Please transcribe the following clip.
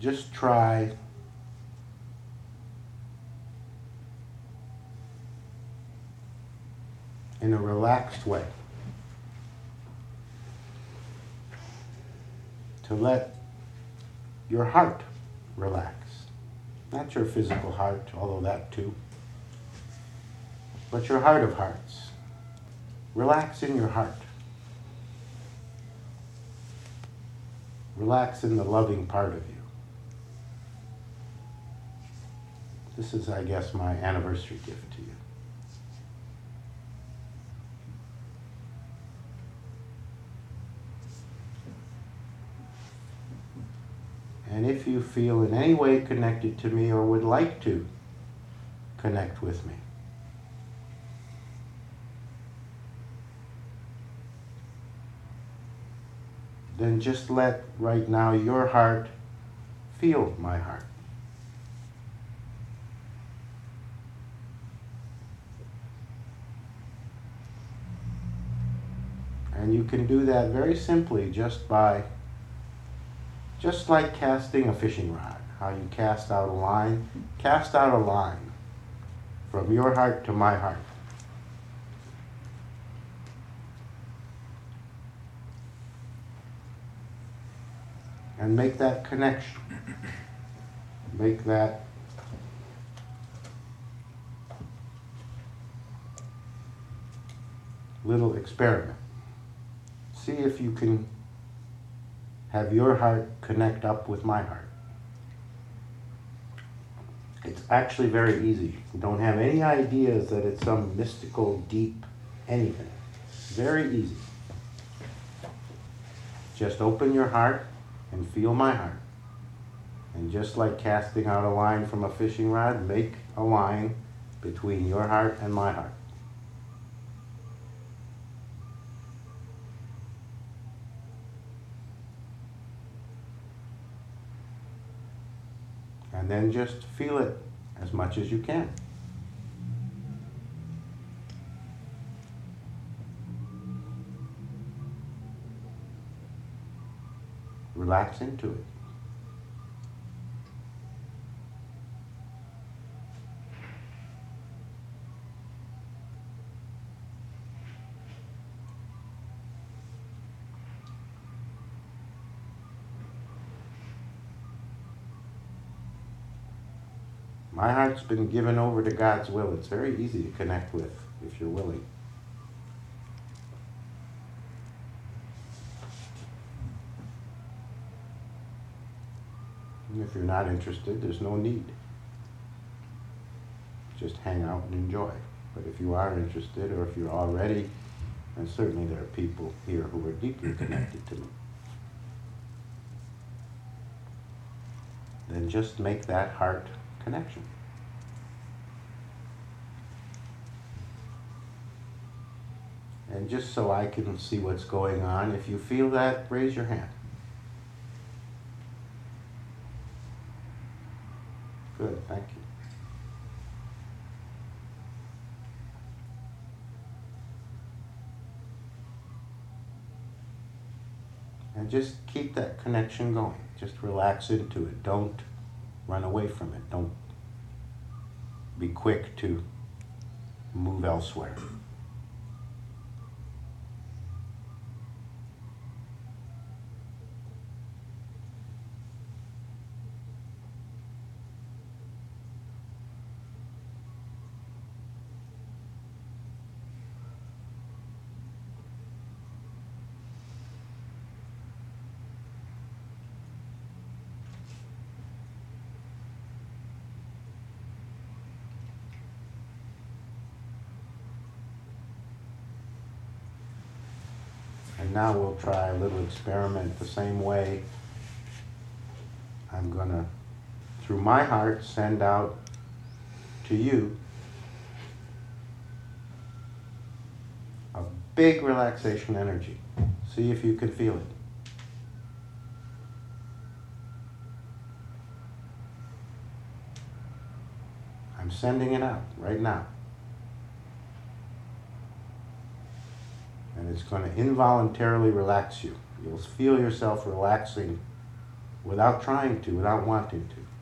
just try in a relaxed way to let your heart relax. Not your physical heart, although that too, but your heart of hearts. Relax in your heart. Relax in the loving part of you. This is, I guess, my anniversary gift to you. And if you feel in any way connected to me or would like to connect with me, then just let right now your heart feel my heart. And you can do that very simply just like casting a fishing rod. How you cast out a line from your heart to my heart. And make that connection. Make that little experiment. See if you can have your heart connect up with my heart. It's actually very easy. Don't have any ideas that it's some mystical, deep anything. Very easy. Just open your heart and feel my heart. And just like casting out a line from a fishing rod, make a line between your heart and my heart. And then just feel it as much as you can. Relax into it. My heart's been given over to God's will. It's very easy to connect with if you're willing. And if you're not interested, there's no need. Just hang out and enjoy. But if you are interested, or if you're already, and certainly there are people here who are deeply connected to me, then just make that heart connection. And just so I can see what's going on, if you feel that, raise your hand. Good, thank you. And just keep that connection going. Just relax into it. Don't run away from it. Don't be quick to move elsewhere. And now we'll try a little experiment the same way. I'm going to, through my heart, send out to you a big relaxation energy. See if you can feel it. I'm sending it out right now. And it's going to involuntarily relax you. You'll feel yourself relaxing without trying to, without wanting to.